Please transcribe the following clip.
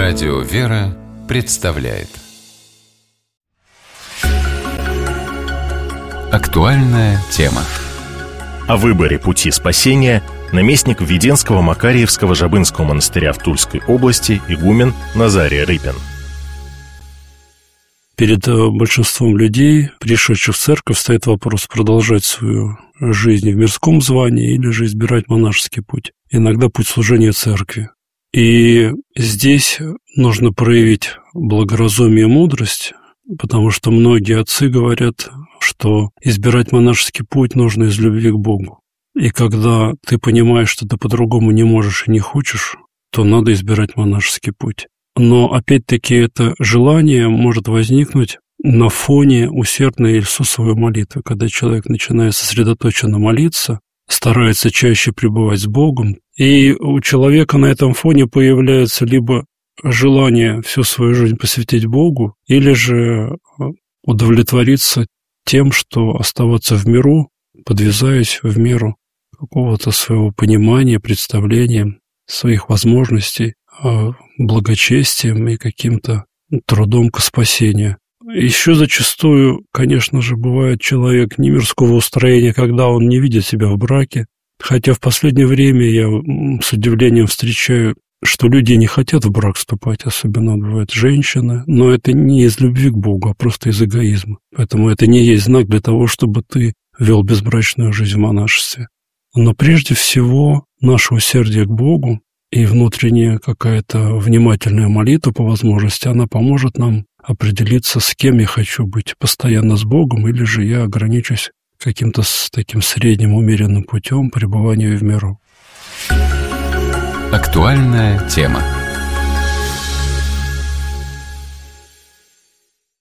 Радио «Вера» представляет актуальная тема. О выборе пути спасения наместник Введенского Макарьевского Жабынского монастыря в Тульской области игумен Назарий Рыпин. Перед большинством людей, пришедших в церковь, стоит вопрос: продолжать свою жизнь в мирском звании или же избирать монашеский путь, иногда путь служения церкви. И здесь нужно проявить благоразумие и мудрость, потому что многие отцы говорят, что избирать монашеский путь нужно из любви к Богу. И когда ты понимаешь, что ты по-другому не можешь и не хочешь, то надо избирать монашеский путь. Но опять-таки это желание может возникнуть на фоне усердной Иисусовой молитвы, когда человек начинает сосредоточенно молиться, старается чаще пребывать с Богом, и у человека на этом фоне появляется либо желание всю свою жизнь посвятить Богу, или же удовлетвориться тем, что оставаться в миру, подвязаясь в меру какого-то своего понимания, представления, своих возможностей, благочестием и каким-то трудом к спасению. Еще зачастую, конечно же, бывает человек не мирского устроения, когда он не видит себя в браке. Хотя в последнее время я с удивлением встречаю, что люди не хотят в брак вступать, особенно бывают женщины, но это не из любви к Богу, а просто из эгоизма. Поэтому это не есть знак для того, чтобы ты вел безбрачную жизнь в монашестве. Но прежде всего наше усердие к Богу и внутренняя какая-то внимательная молитва по возможности, она поможет нам определиться, с кем я хочу быть, постоянно с Богом, или же я ограничусь каким-то таким средним умеренным путем пребывания в миру. Актуальная тема.